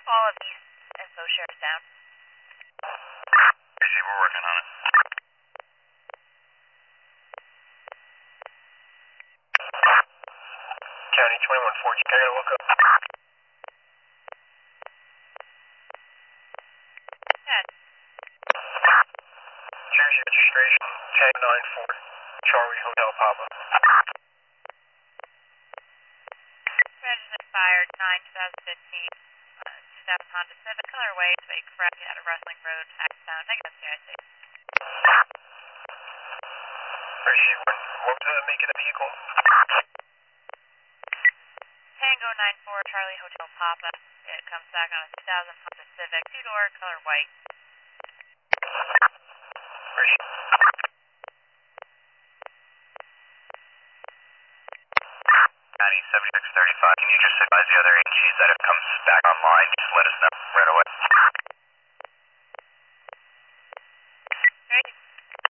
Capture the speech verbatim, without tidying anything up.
All of these info shares down. Appreciate, we're working on it. County twenty-one four, I gotta look up. Yeah. Jersey registration, ten nine four, Charlie Hotel Papa. Reg is expired nine twenty fifteen. Uh, two thousand Honda Civic, color white, weight correct out of Rustling Road, Paxtown, negative C I C. Appreciate it. What was the make of the vehicle? Tango nine four, Charlie Hotel Papa. It comes back on a two thousand Honda Civic, two-door, color white. Appreciate it. County seventy-six thirty-five, can you just advise the other A Gs that it comes back online? Just let us know.